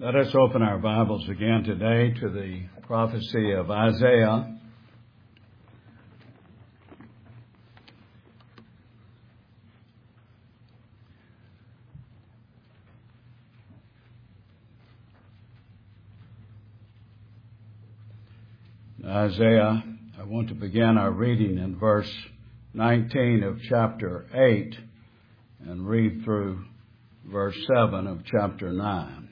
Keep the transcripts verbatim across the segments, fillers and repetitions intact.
Let us open our Bibles again today to the prophecy of Isaiah. Isaiah, I want to begin our reading in verse nineteen of chapter eight and read through verse seven of chapter nine.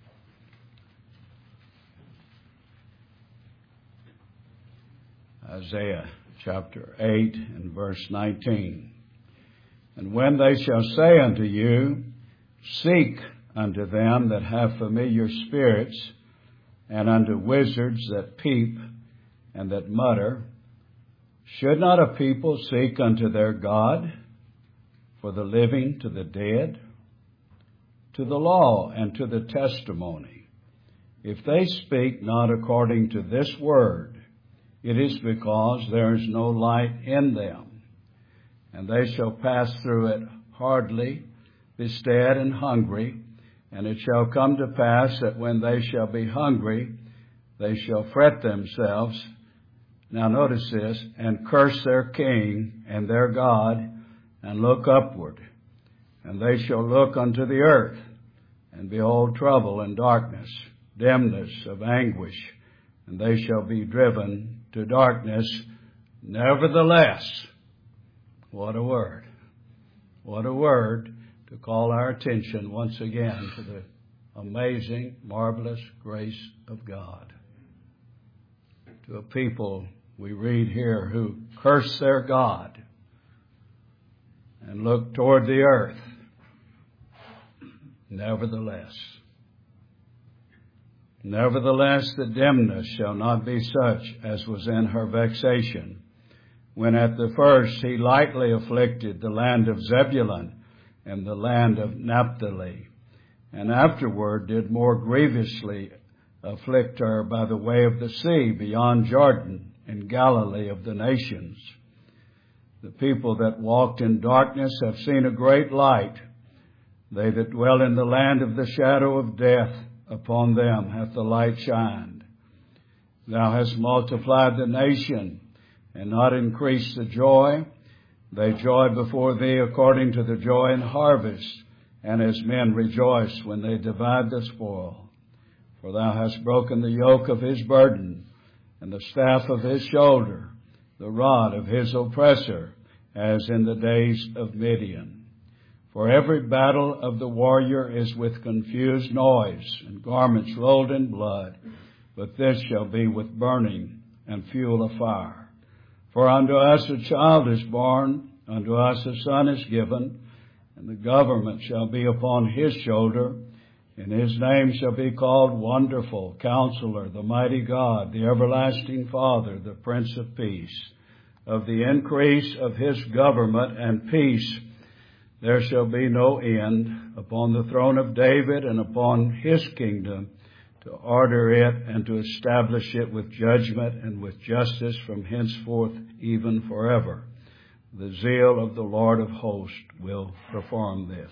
Isaiah chapter eight and verse nineteen. And when they shall say unto you, seek unto them that have familiar spirits, and unto wizards that peep and that mutter, should not a people seek unto their God, for the living to the dead, to the law and to the testimony? If they speak not according to this word, it is because there is no light in them. And they shall pass through it hardly, bestead and hungry. And it shall come to pass that when they shall be hungry, they shall fret themselves. Now notice this, and curse their king and their God, and look upward. And they shall look unto the earth, and behold trouble and darkness, dimness of anguish, and they shall be driven to darkness. Nevertheless, what a word. What a word to call our attention once again to the amazing, marvelous grace of God. To a people we read here who curse their God and look toward the earth. Nevertheless. Nevertheless, the dimness shall not be such as was in her vexation, when at the first he lightly afflicted the land of Zebulun and the land of Naphtali, and afterward did more grievously afflict her by the way of the sea beyond Jordan in Galilee of the nations. The people that walked in darkness have seen a great light. They that dwell in the land of the shadow of death, upon them hath the light shined. Thou hast multiplied the nation, and not increased the joy. They joy before thee according to the joy in harvest, and as men rejoice when they divide the spoil. For thou hast broken the yoke of his burden, and the staff of his shoulder, the rod of his oppressor, as in the days of Midian. For every battle of the warrior is with confused noise, and garments rolled in blood, but this shall be with burning and fuel of fire. For unto us a child is born, unto us a son is given, and the government shall be upon his shoulder, and his name shall be called Wonderful, Counselor, the Mighty God, the Everlasting Father, the Prince of Peace. Of the increase of his government and peace there shall be no end, upon the throne of David and upon his kingdom, to order it and to establish it with judgment and with justice from henceforth even forever. The zeal of the Lord of hosts will perform this.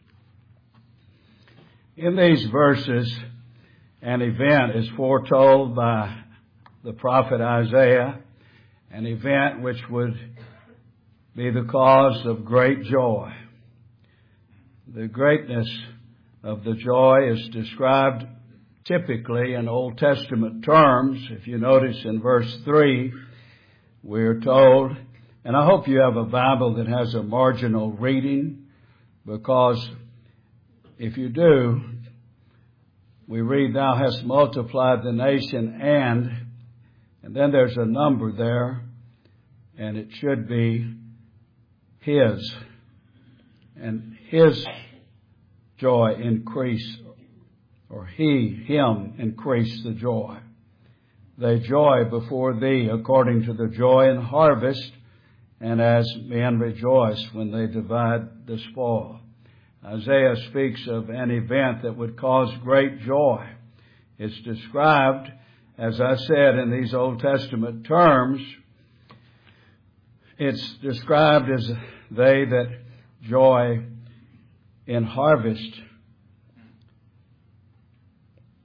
In these verses, an event is foretold by the prophet Isaiah, an event which would be the cause of great joy. The greatness of the joy is described typically in Old Testament terms. If you notice in verse three, we're told, and I hope you have a Bible that has a marginal reading, because if you do, we read, thou hast multiplied the nation and, and then there's a number there, and it should be his. And his joy increase, or he, him, increase the joy. They joy before thee according to the joy in harvest, and as men rejoice when they divide the spoil. Isaiah speaks of an event that would cause great joy. It's described, as I said, in these Old Testament terms. It's described as they that joy in harvest.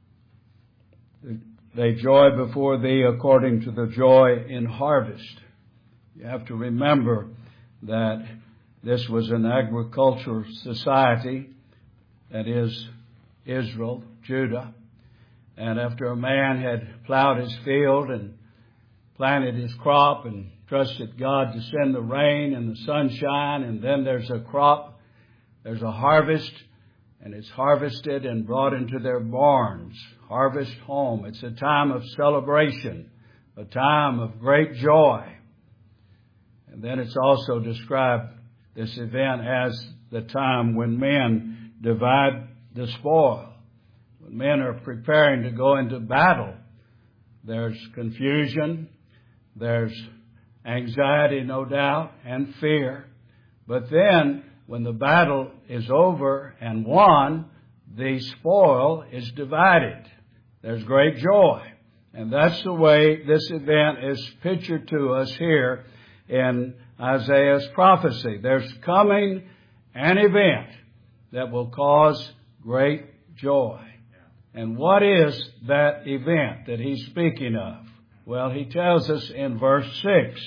they joy before thee according to the joy in harvest. You have to remember that this was an agricultural society, that is Israel, Judah. And after a man had plowed his field and planted his crop and trusted God to send the rain and the sunshine, and then there's a crop, there's a harvest, and it's harvested and brought into their barns, harvest home. It's a time of celebration, a time of great joy. And then it's also described, this event, as the time when men divide the spoil. When men are preparing to go into battle, there's confusion, there's anxiety, no doubt, and fear. But then, when the battle is over and won, the spoil is divided. There's great joy. And that's the way this event is pictured to us here in Isaiah's prophecy. There's coming an event that will cause great joy. And what is that event that he's speaking of? Well, he tells us in verse six,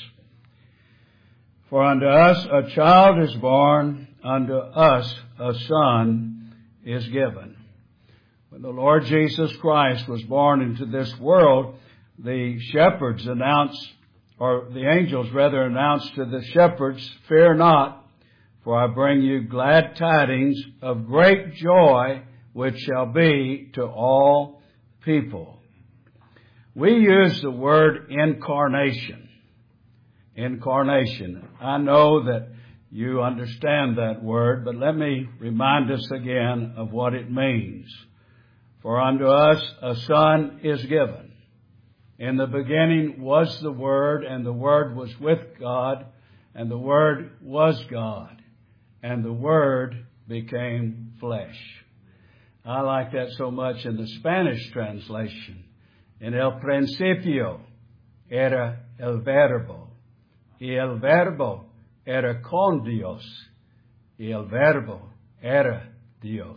for unto us a child is born, unto us a son is given. When the Lord Jesus Christ was born into this world, the shepherds announced, or the angels rather announced to the shepherds, fear not, for I bring you glad tidings of great joy, which shall be to all people. We use the word incarnation. Incarnation. I know that you understand that word, but let me remind us again of what it means. For unto us a son is given. In the beginning was the Word, and the Word was with God, and the Word was God, and the Word became flesh. I like that so much in the Spanish translation. En el principio era el verbo, y el verbo era con Dios, y el verbo era Dios.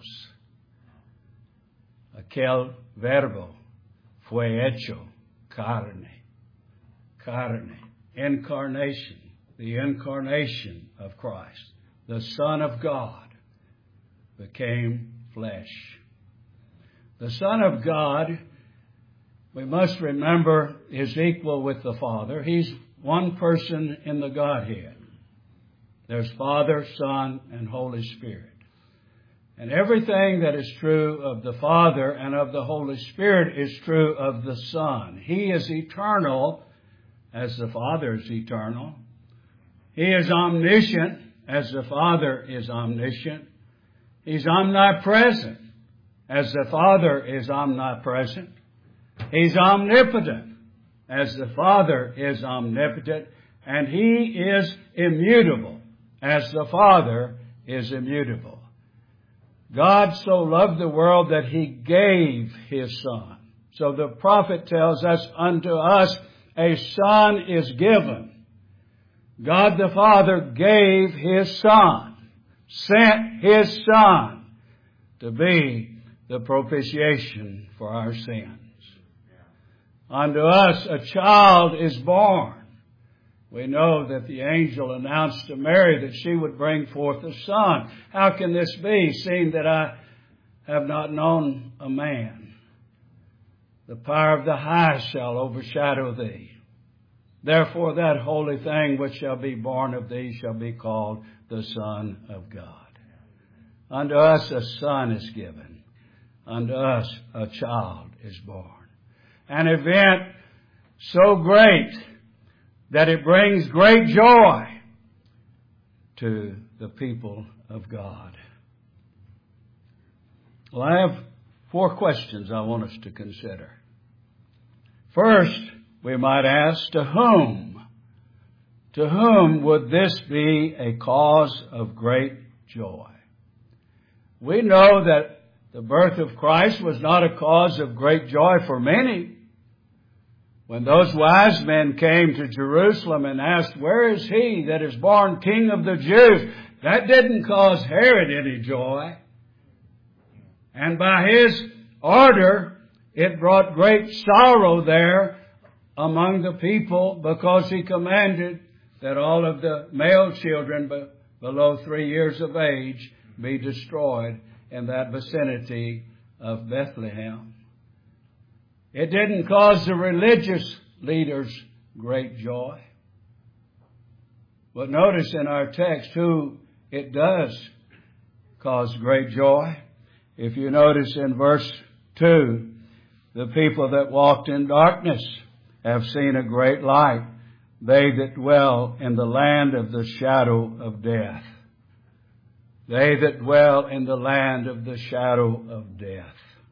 Aquel verbo fue hecho carne. Carne. Incarnation. The incarnation of Christ. The Son of God became flesh. The Son of God, we must remember, is equal with the Father. He's one person in the Godhead. There's Father, Son, and Holy Spirit. And everything that is true of the Father and of the Holy Spirit is true of the Son. He is eternal as the Father is eternal. He is omniscient as the Father is omniscient. He's omnipresent as the Father is omnipresent. He's omnipotent as the Father is omnipotent. And He is immutable as the Father is immutable. God so loved the world that He gave His Son. So the prophet tells us, unto us a Son is given. God the Father gave His Son, sent His Son to be the propitiation for our sins. Unto us a child is born. We know that the angel announced to Mary that she would bring forth a son. How can this be, seeing that I have not known a man? The power of the highest shall overshadow thee. Therefore that holy thing which shall be born of thee shall be called the Son of God. Unto us a son is given. Unto us a child is born. An event so great that it brings great joy to the people of God. Well, I have four questions I want us to consider. First, we might ask, to whom? To whom would this be a cause of great joy? We know that the birth of Christ was not a cause of great joy for many. When those wise men came to Jerusalem and asked, where is he that is born King of the Jews? That didn't cause Herod any joy. And by his order, it brought great sorrow there among the people, because he commanded that all of the male children be- below three years of age be destroyed in that vicinity of Bethlehem. It didn't cause the religious leaders great joy. But notice in our text who it does cause great joy. If you notice in verse two, the people that walked in darkness have seen a great light. They that dwell in the land of the shadow of death. They that dwell in the land of the shadow of death.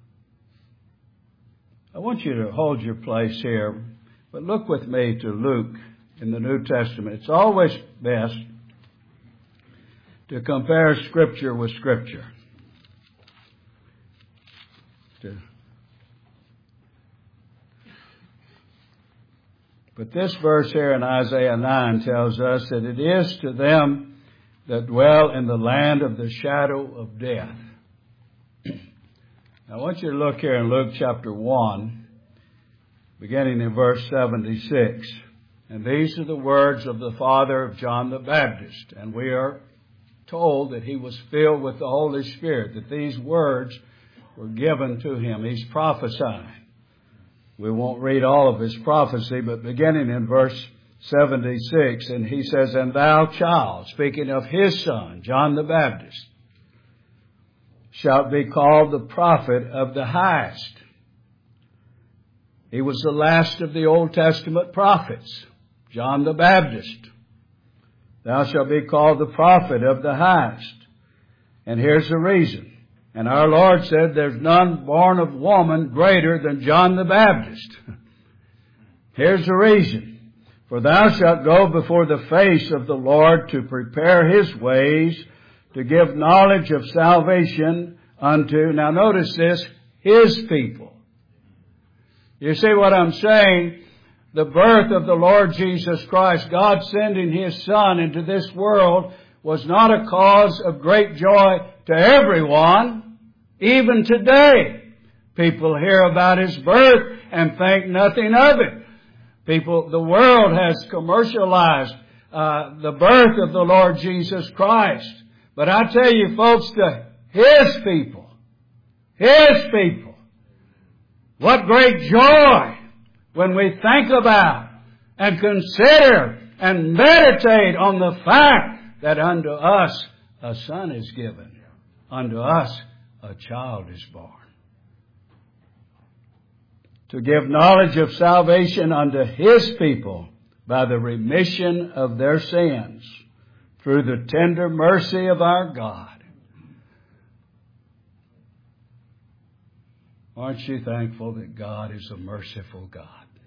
I want you to hold your place here, but look with me to Luke in the New Testament. It's always best to compare Scripture with Scripture. To But this verse here in Isaiah nine tells us that it is to them that dwell in the land of the shadow of death. I want you to look here in Luke chapter one, beginning in verse seventy-six. And these are the words of the father of John the Baptist. And we are told that he was filled with the Holy Spirit, that these words were given to him. He's prophesying. We won't read all of his prophecy, but beginning in verse seventy-six, and he says, And thou, child, speaking of his son, John the Baptist, shalt be called the prophet of the highest. He was the last of the Old Testament prophets, John the Baptist. Thou shalt be called the prophet of the highest. And here's the reason. And our Lord said, there's none born of woman greater than John the Baptist. Here's the reason. For thou shalt go before the face of the Lord to prepare his ways, to give knowledge of salvation unto, now notice this, his people. You see what I'm saying? The birth of the Lord Jesus Christ, God sending his Son into this world, was not a cause of great joy to everyone. Even today, people hear about his birth and think nothing of it. People, the world has commercialized uh, the birth of the Lord Jesus Christ. But I tell you, folks, to his people, his people, what great joy when we think about and consider and meditate on the fact that unto us a son is given, unto us a child is born. To give knowledge of salvation unto his people by the remission of their sins through the tender mercy of our God. Aren't you thankful that God is a merciful God?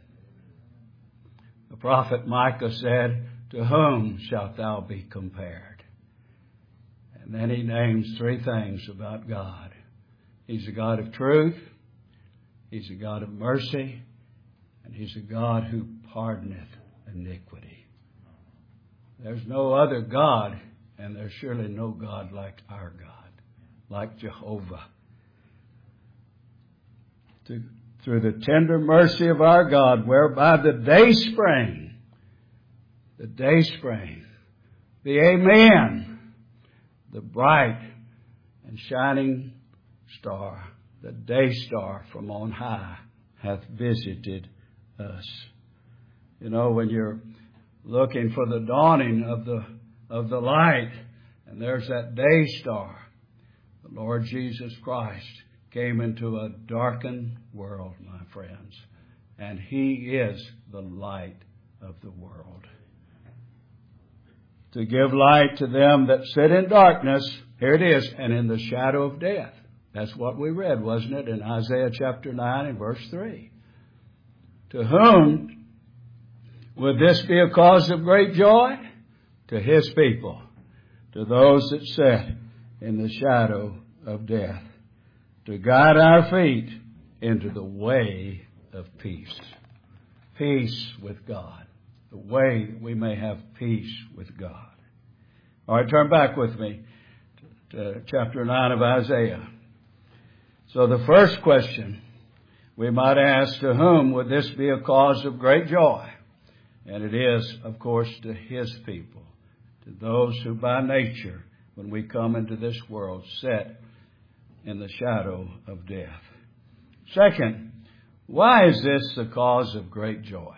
The prophet Micah said, To whom shalt thou be compared? And then he names three things about God. He's a God of truth. He's a God of mercy. And he's a God who pardoneth iniquity. There's no other God, and there's surely no God like our God, like Jehovah. To, through the tender mercy of our God, whereby the day spring, the day spring, the Amen, the bright and shining star, the day star from on high, hath visited us. You know, when you're looking for the dawning of the of the light, and there's that day star, the Lord Jesus Christ came into a darkened world, my friends, and he is the light of the world. To give light to them that sit in darkness, here it is, and in the shadow of death. That's what we read, wasn't it, in Isaiah chapter nine and verse three. To whom would this be a cause of great joy? To his people, to those that sit in the shadow of death, to guide our feet into the way of peace. Peace with God. The way we may have peace with God. All right, turn back with me to chapter nine of Isaiah. So the first question, We might ask, to whom would this be a cause of great joy? And it is, of course, to His people, to those who by nature, when we come into this world, sit in the shadow of death. Second, why is this the cause of great joy?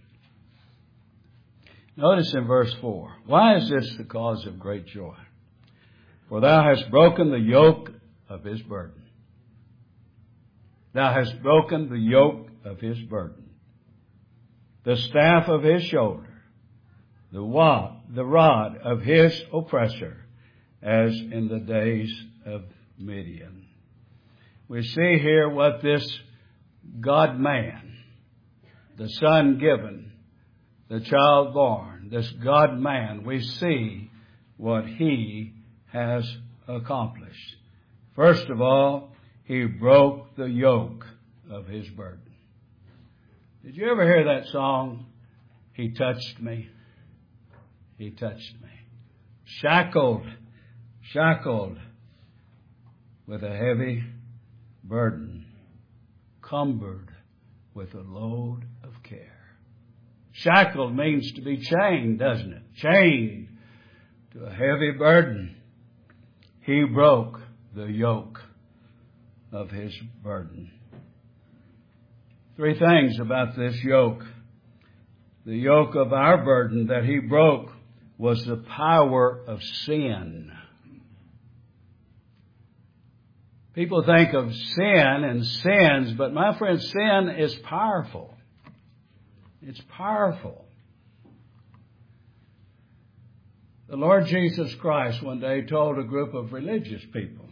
Notice in verse four, why is this the cause of great joy? For thou hast broken the yoke of his burden. Thou hast broken the yoke of his burden, the staff of his shoulder, the rod, the rod of his oppressor, as in the days of Midian. We see here what this God-man, the Son given, the child born, this God-man, we see what he has accomplished. First of all, he broke the yoke of his burden. Did you ever hear that song, He Touched Me? He touched me. Shackled, shackled with a heavy burden, cumbered with a load of care. Shackled means to be chained, doesn't it? Chained to a heavy burden. He broke the yoke of his burden. Three things about this yoke. The yoke of our burden that he broke was the power of sin. People think of sin and sins, but my friend, sin is powerful. It's powerful. The Lord Jesus Christ one day told a group of religious people,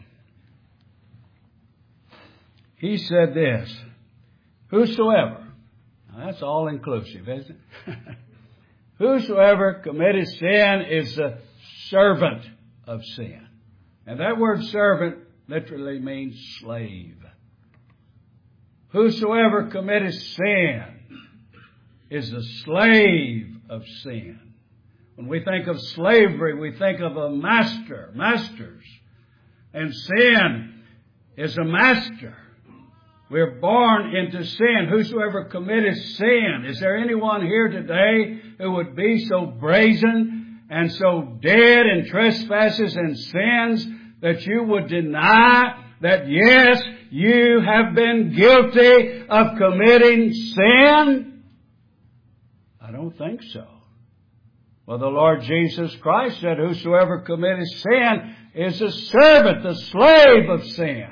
He said this, whosoever, now that's all inclusive, isn't it? Whosoever committed sin is a servant of sin. And that word servant literally means slave. Whosoever committed sin is a slave of sin. When we think of slavery, we think of a master, masters. And sin is a master. We're born into sin. Whosoever committed sin. Is there anyone here today who would be so brazen and so dead in trespasses and sins that you would deny that, yes, you have been guilty of committing sin? I don't think so. Well, the Lord Jesus Christ said, whosoever committed sin is a servant, the slave of sin.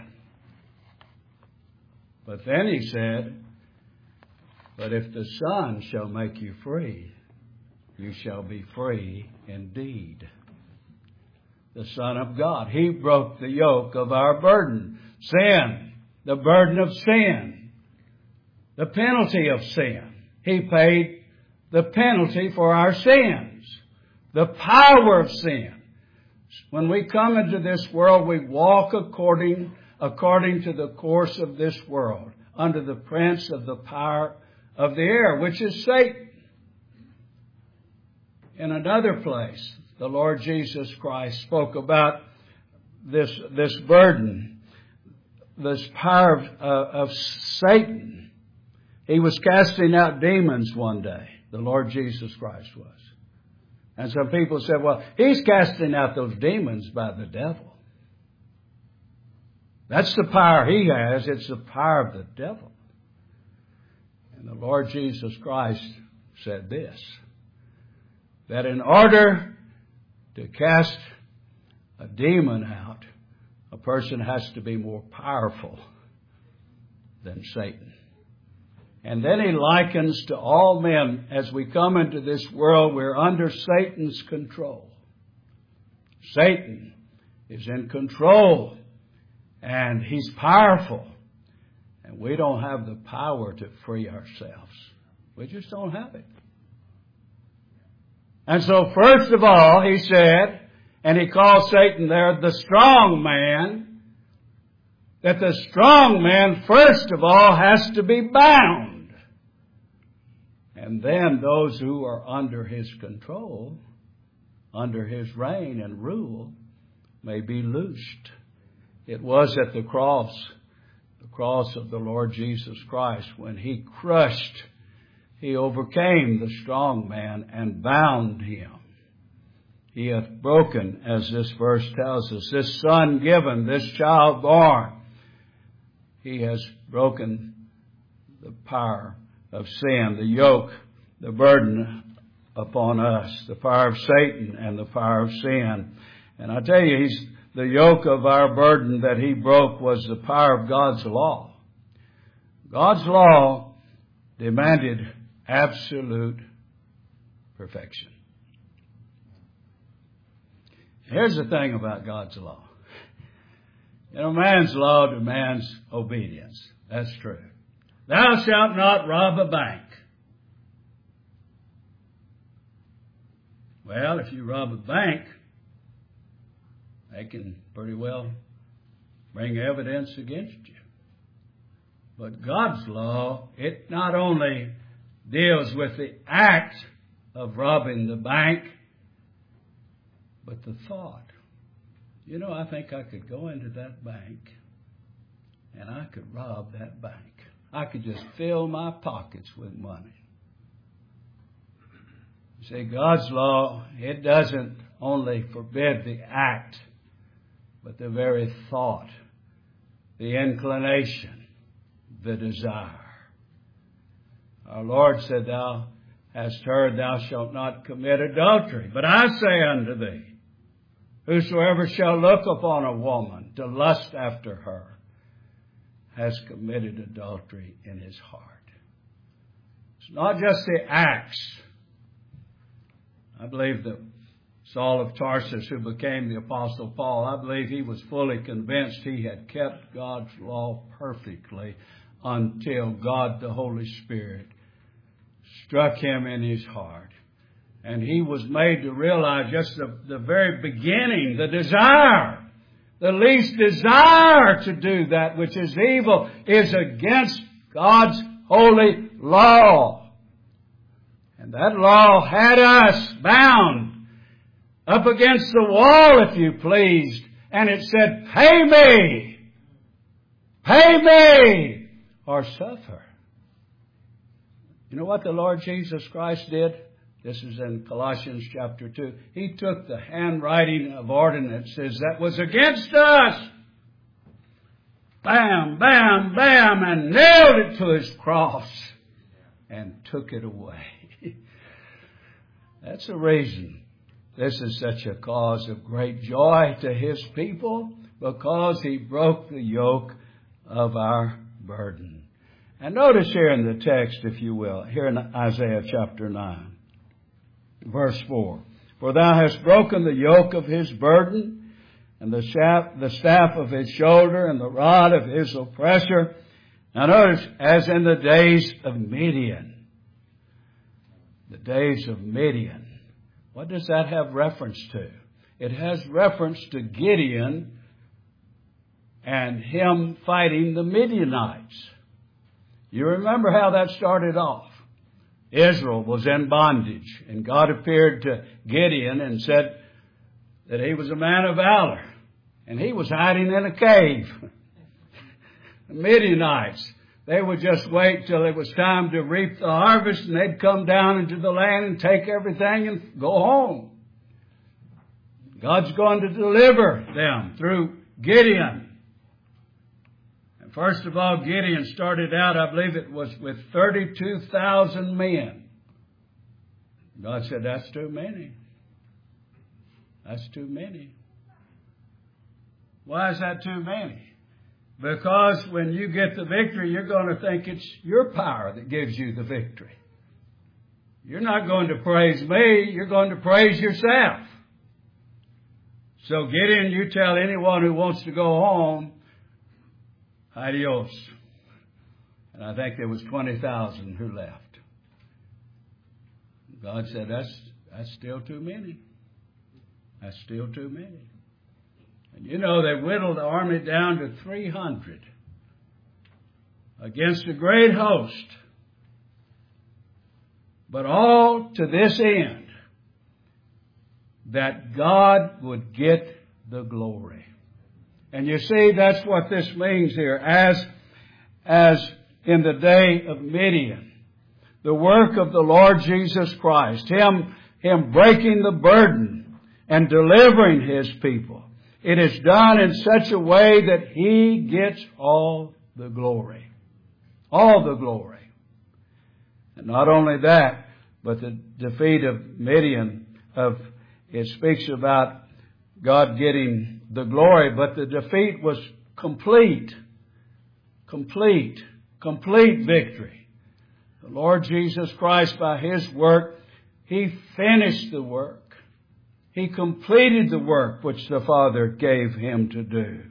But then he said, but if the Son shall make you free, you shall be free indeed. The Son of God, He broke the yoke of our burden. Sin, the burden of sin, the penalty of sin. He paid the penalty for our sins, the power of sin. When we come into this world, we walk according according to the course of this world, under the prince of the power of the air, which is Satan. In another place, the Lord Jesus Christ spoke about this, this burden, this power of, uh, of Satan. He was casting out demons one day, the Lord Jesus Christ was. And some people said, well, He's casting out those demons by the devil. That's the power He has. It's the power of the devil. And the Lord Jesus Christ said this, that in order to cast a demon out, a person has to be more powerful than Satan. And then He likens to all men, as we come into this world, we're under Satan's control. Satan is in control. And he's powerful. And we don't have the power to free ourselves. We just don't have it. And so first of all, he said, and he called Satan there the strong man, that the strong man first of all has to be bound. And then those who are under his control, under his reign and rule, may be loosed. It was at the cross, the cross of the Lord Jesus Christ, when He crushed, He overcame the strong man and bound him. He hath broken, as this verse tells us, this son given, this child born. He has broken the power of sin, the yoke, the burden upon us, the power of Satan and the power of sin. And I tell you, he's, the yoke of our burden that He broke was the power of God's law. God's law demanded absolute perfection. Here's the thing about God's law. You know, man's law demands obedience. That's true. Thou shalt not rob a bank. Well, if you rob a bank, they can pretty well bring evidence against you. But God's law, it not only deals with the act of robbing the bank, but the thought. You know, I think I could go into that bank and I could rob that bank. I could just fill my pockets with money. You see, God's law, it doesn't only forbid the act, but the very thought, the inclination, the desire. Our Lord said, Thou hast heard, thou shalt not commit adultery. But I say unto thee, whosoever shall look upon a woman to lust after her has committed adultery in his heart. It's not just the acts. I believe that Saul of Tarsus, who became the Apostle Paul, I believe he was fully convinced he had kept God's law perfectly until God, the Holy Spirit, struck him in his heart. And he was made to realize just the, the very beginning, the desire, the least desire to do that which is evil is against God's holy law. And that law had us bound up against the wall, if you pleased. And it said, pay me, pay me, or suffer. You know what the Lord Jesus Christ did? This is in Colossians chapter two. He took the handwriting of ordinances that was against us. Bam, bam, bam, and nailed it to His cross and took it away. That's the reason this is such a cause of great joy to His people, because He broke the yoke of our burden. And notice here in the text, if you will, here in Isaiah chapter nine, verse four. For thou hast broken the yoke of his burden, and the staff, the staff of his shoulder, and the rod of his oppressor. Now notice, as in the days of Midian. The days of Midian. What does that have reference to? It has reference to Gideon and him fighting the Midianites. You remember how that started off. Israel was in bondage, and God appeared to Gideon and said that he was a man of valor, and he was hiding in a cave. The Midianites, they would just wait till it was time to reap the harvest, and they'd come down into the land and take everything and go home. God's going to deliver them through Gideon. First of all, Gideon started out, I believe it was with thirty-two thousand men. God said, that's too many. That's too many. Why is that too many? Because when you get the victory, you're going to think it's your power that gives you the victory. You're not going to praise me, you're going to praise yourself. So Gideon, you tell anyone who wants to go home, adios. And I think there was twenty thousand who left. God said, that's, that's still too many. That's still too many. And you know, they whittled the army down to three hundred against a great host. But all to this end, that God would get the glory. And you see, that's what this means here. As, as in the day of Midian. The work of the Lord Jesus Christ, Him, Him breaking the burden and delivering His people. It is done in such a way that He gets all the glory. All the glory. And not only that, but the defeat of Midian, of it speaks about God getting the glory, but the defeat was complete. Complete. Complete victory. The Lord Jesus Christ, by His work, He finished the work. He completed the work which the Father gave Him to do.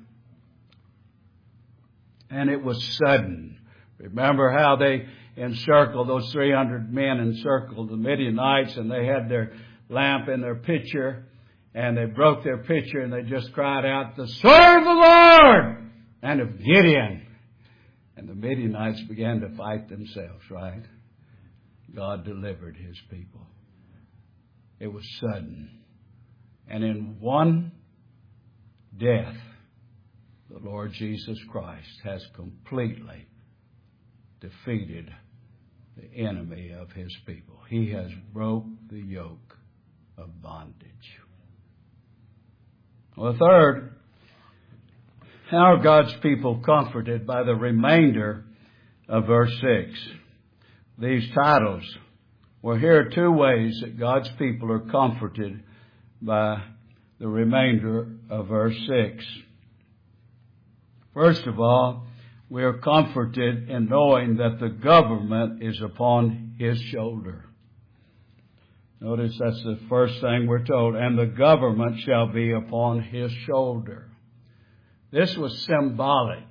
And it was sudden. Remember how they encircled, those three hundred men encircled the Midianites, and they had their lamp in their pitcher, and they broke their pitcher, and they just cried out, "The sword of the Lord!" and of Gideon. And the Midianites began to fight themselves, right? God delivered His people. It was sudden. And in one death, the Lord Jesus Christ has completely defeated the enemy of His people. He has broke the yoke of bondage. Well, third, how are God's people comforted by the remainder of verse six? These titles. Well, here are two ways that God's people are comforted by the remainder of verse six. First of all, we are comforted in knowing that the government is upon His shoulder. Notice that's the first thing we're told. And the government shall be upon His shoulder. This was symbolic.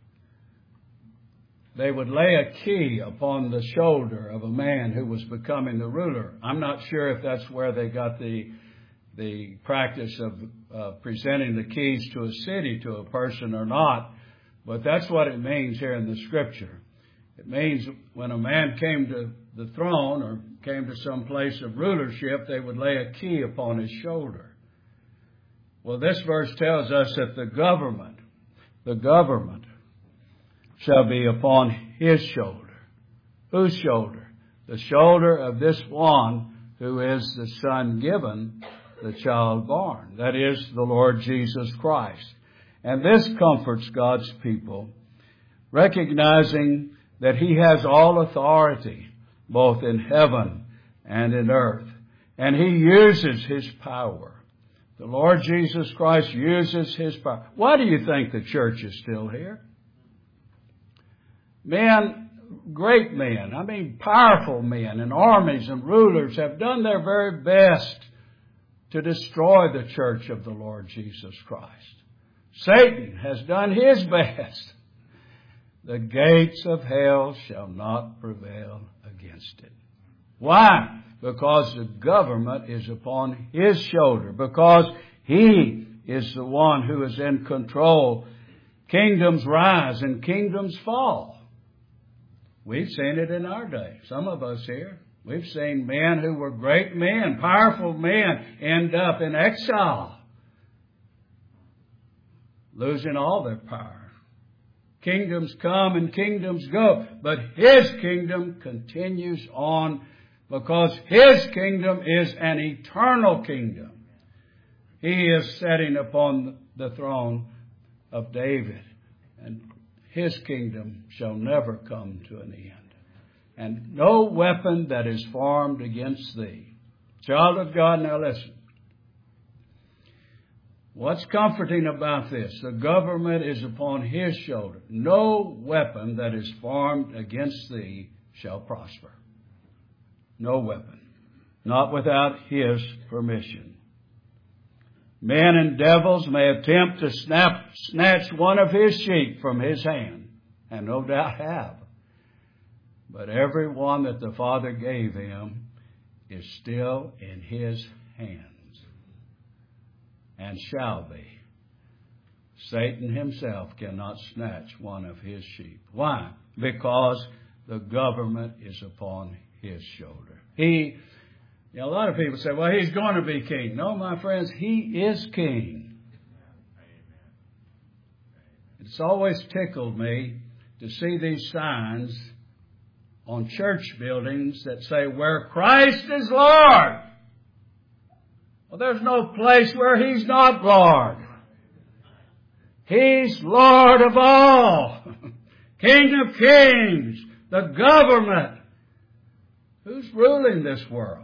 They would lay a key upon the shoulder of a man who was becoming the ruler. I'm not sure if that's where they got the the practice of uh, presenting the keys to a city to a person or not, but that's what it means here in the Scripture. It means when a man came to the throne or came to some place of rulership, they would lay a key upon his shoulder. Well, this verse tells us that the government, the government shall be upon His shoulder. Whose shoulder? The shoulder of this one who is the Son given, the child born. That is the Lord Jesus Christ. And this comforts God's people, recognizing that He has all authority, both in heaven and in earth. And He uses His power. The Lord Jesus Christ uses His power. Why do you think the church is still here? Men, great men, I mean powerful men and armies and rulers have done their very best to destroy the church of the Lord Jesus Christ. Satan has done his best. The gates of hell shall not prevail against it. Why? Because the government is upon His shoulder. Because He is the one who is in control. Kingdoms rise and kingdoms fall. We've seen it in our day. Some of us here. We've seen men who were great men, powerful men, end up in exile, losing all their power. Kingdoms come and kingdoms go, but His kingdom continues on because His kingdom is an eternal kingdom. He is sitting upon the throne of David, and His kingdom shall never come to an end. And no weapon that is formed against thee. Child of God, now listen. What's comforting about this? The government is upon His shoulder. No weapon that is formed against thee shall prosper. No weapon. Not without His permission. Men and devils may attempt to snap, snatch one of His sheep from His hand, and no doubt have. But every one that the Father gave Him is still in His hands, and shall be. Satan himself cannot snatch one of His sheep. Why? Because the government is upon His shoulder. He, you know, a lot of people say, well, He's going to be king. No, my friends, He is king. It's always tickled me to see these signs on church buildings that say, where Christ is Lord. Well, there's no place where He's not Lord. He's Lord of all. King of kings. The government. Who's ruling this world?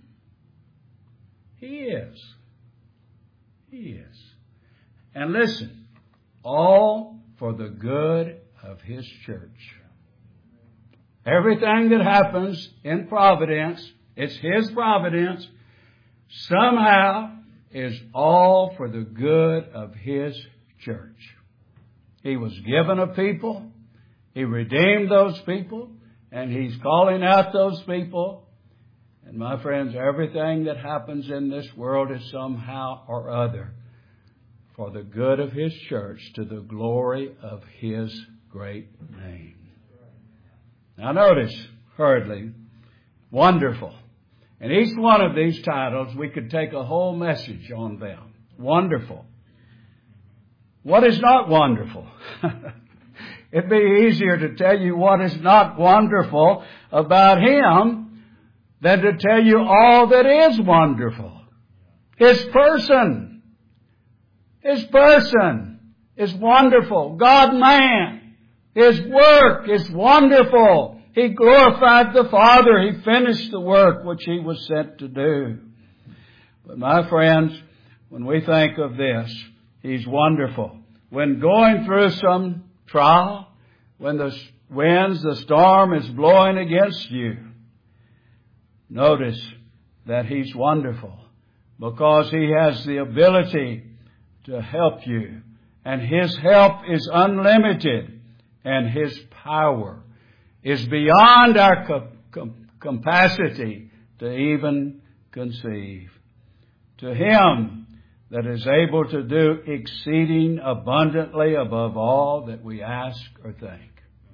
He is. He is. And listen, all for the good of His church. Everything that happens in providence, it's His providence, somehow is all for the good of His church. He was given a people. He redeemed those people. And He's calling out those people. And my friends, everything that happens in this world is somehow or other for the good of His church, to the glory of His great name. Now notice, hurriedly, wonderful. And each one of these titles, we could take a whole message on them. Wonderful. What is not wonderful? It'd be easier to tell you what is not wonderful about Him than to tell you all that is wonderful. His person. His person is wonderful. God-man. His work is wonderful. He glorified the Father. He finished the work which He was sent to do. But my friends, when we think of this, He's wonderful. When going through some trial, when the winds, the storm is blowing against you, notice that He's wonderful because He has the ability to help you. And His help is unlimited, and His power is beyond our co- com- capacity to even conceive. To Him that is able to do exceeding abundantly above all that we ask or think.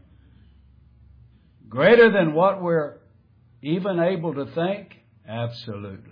Greater than what we're even able to think? Absolutely.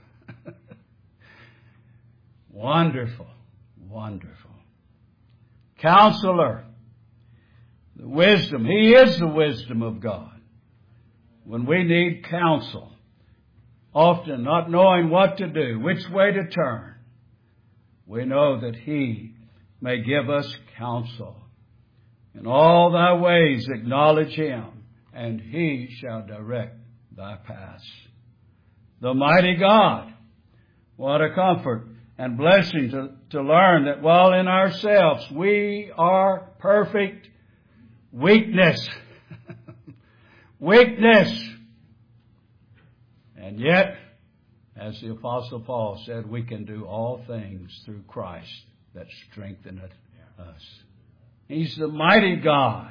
Wonderful, wonderful. Counselor, the wisdom. He is the wisdom of God. When we need counsel, often not knowing what to do, which way to turn, we know that He may give us counsel. In all thy ways acknowledge Him, and He shall direct thy paths. The mighty God. What a comfort and blessing to, to learn that while in ourselves we are perfect weakness. Weakness. And yet, as the Apostle Paul said, we can do all things through Christ that strengtheneth us. He's the mighty God.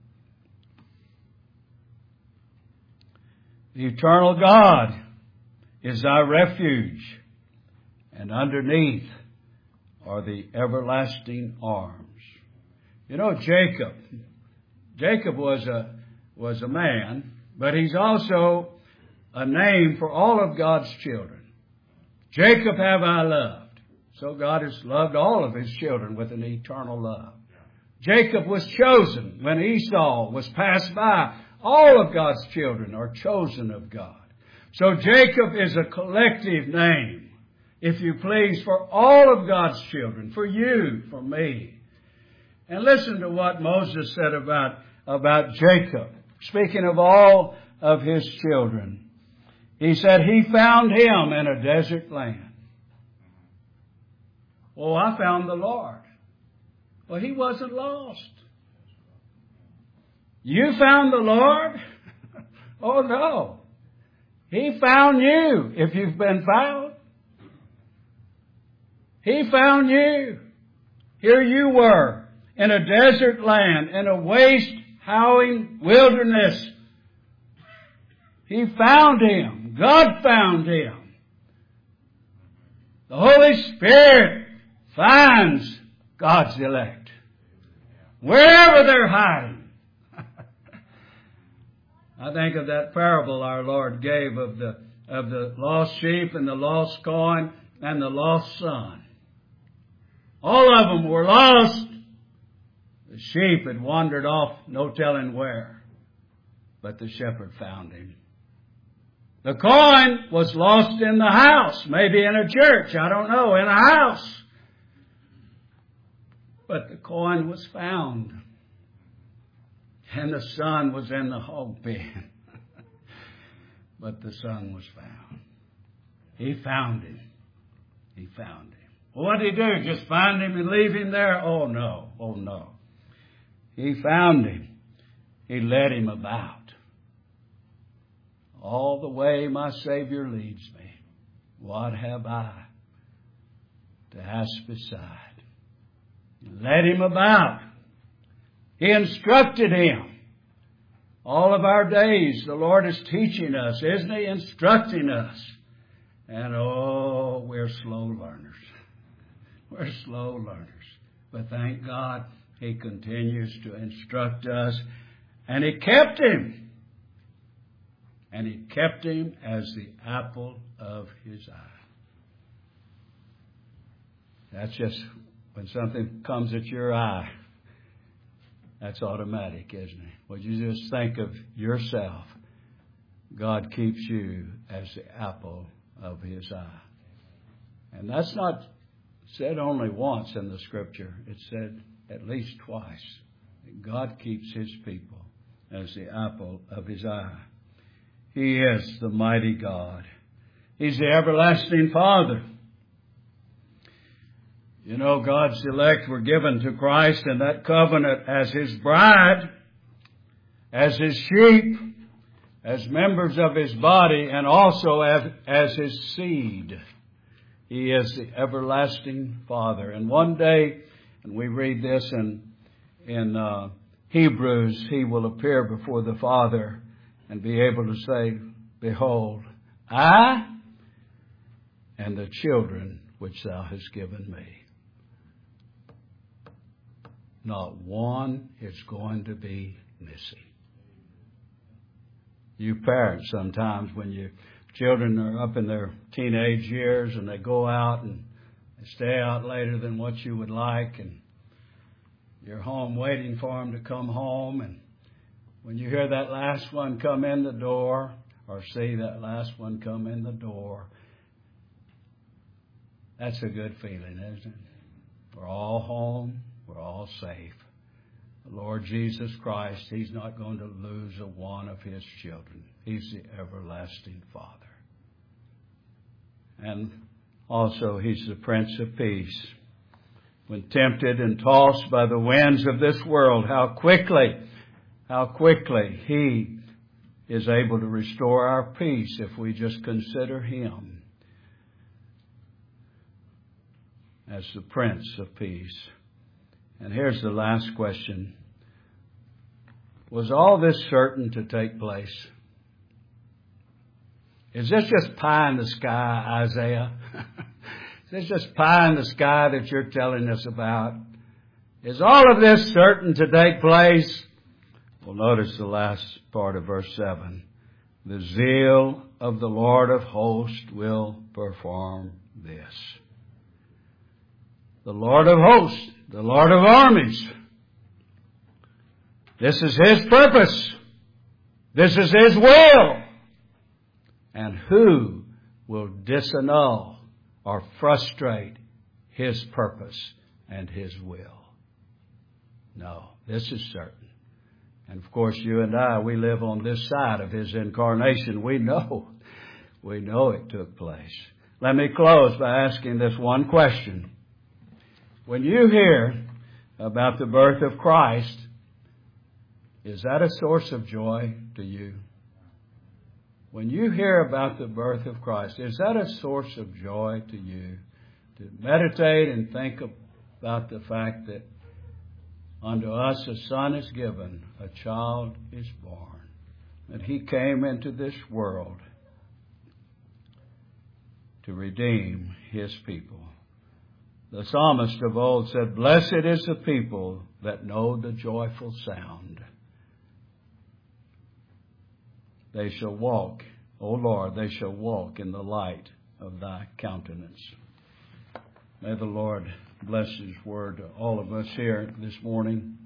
The eternal God is our refuge, and underneath are the everlasting arms. You know, Jacob, Jacob was a, was a man, but he's also a name for all of God's children. Jacob have I loved. So God has loved all of His children with an eternal love. Jacob was chosen when Esau was passed by. All of God's children are chosen of God. So Jacob is a collective name, if you please, for all of God's children, for you, for me. And listen to what Moses said about, about Jacob, speaking of all of his children. He said, he found him in a desert land. Oh, I found the Lord. Well, he wasn't lost. You found the Lord? Oh, no. He found you if you've been found. He found you. Here you were in a desert land, in a waste, howling wilderness. He found him. God found him. The Holy Spirit finds God's elect. Wherever they're hiding. I think of that parable our Lord gave of the of the lost sheep and the lost coin and the lost son. All of them were lost. The sheep had wandered off, no telling where, but the shepherd found him. The coin was lost in the house, maybe in a church, I don't know, in a house. But the coin was found. And the son was in the hog pen. But the son was found. He found him. He found him. Well, what did he do? Just find him and leave him there? Oh, no. Oh, no. He found him. He led him about. All the way my Savior leads me, what have I to ask beside? He led him about. He instructed him. All of our days, the Lord is teaching us, isn't He? Instructing us. And oh, we're slow learners. We're slow learners. But thank God, He continues to instruct us. And He kept him. And He kept him as the apple of His eye. That's just when something comes at your eye. That's automatic, isn't it? Well, you just think of yourself. God keeps you as the apple of His eye. And that's not said only once in the Scripture. It's said at least twice. God keeps His people as the apple of His eye. He is the mighty God. He's the everlasting Father. You know, God's elect were given to Christ in that covenant as His bride, as His sheep, as members of His body, and also as, as His seed. He is the everlasting Father. And one day, and we read this in, in uh, Hebrews, He will appear before the Father and be able to say, Behold, I and the children which Thou hast given me. Not one is going to be missing. You parents, sometimes when your children are up in their teenage years and they go out and they stay out later than what you would like, and you're home waiting for them to come home, and when you hear that last one come in the door, or see that last one come in the door, that's a good feeling, isn't it? We're all home. We're all safe. The Lord Jesus Christ, He's not going to lose a one of His children. He's the everlasting Father. And also, He's the Prince of Peace. When tempted and tossed by the winds of this world, how quickly, how quickly He is able to restore our peace if we just consider Him as the Prince of Peace. And here's the last question. Was all this certain to take place? Is this just pie in the sky, Isaiah? Is this just pie in the sky that you're telling us about? Is all of this certain to take place? Well, notice the last part of verse seven. The zeal of the Lord of hosts will perform this. The Lord of hosts, the Lord of armies. This is His purpose. This is His will. And who will disannul or frustrate His purpose and His will? No, this is certain. And of course, you and I, we live on this side of His incarnation. We know, we know it took place. Let me close by asking this one question. When you hear about the birth of Christ, is that a source of joy to you? When you hear about the birth of Christ, is that a source of joy to you? To meditate and think about the fact that unto us a son is given, a child is born, that He came into this world to redeem His people. The psalmist of old said, Blessed is the people that know the joyful sound. They shall walk, O Lord, they shall walk in the light of Thy countenance. May the Lord bless His word to all of us here this morning.